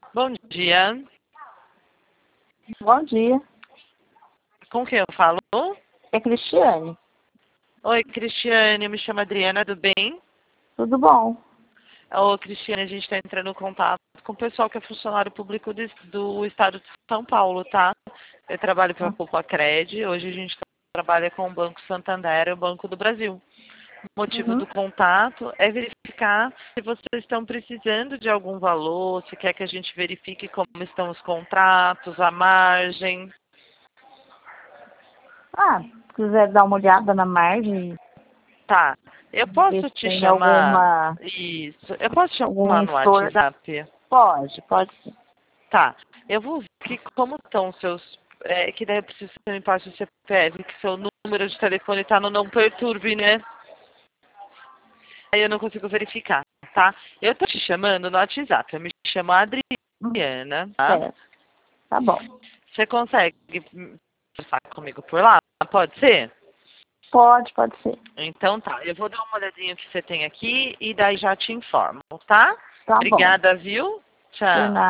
Bom dia. Bom dia. Com quem eu falo? É Cristiane. Oi, Cristiane. Eu me chamo Adriana, tudo bem? Tudo bom? Ô, Cristiane, a gente está entrando em contato com o pessoal que é funcionário público do estado de São Paulo, tá? Eu trabalho para a Culpacred. Hoje a gente trabalha com o Banco Santander e o Banco do Brasil. O motivo Uhum. do contato é verificar se vocês estão precisando de algum valor, se quer que a gente verifique como estão os contratos, a margem. Se quiser dar uma olhada na margem, Tá. Eu ver posso se te tem chamar. Isso. Eu posso te algum chamar no gestor. WhatsApp? Pode sim. Tá. Eu vou ver que como estão os seus. Que daí eu preciso que você me passe o CPF, que seu número de telefone tá no não perturbe, né? Aí eu não consigo verificar, tá? Eu tô te chamando no WhatsApp. Eu me chamo Adriana, tá? Certo. Tá bom. Você consegue conversar comigo por lá? Pode ser? Pode ser. Então tá, eu vou dar uma olhadinha que você tem aqui e daí já te informo, tá? Tá bom. Obrigada, viu? Por Tchau. nada.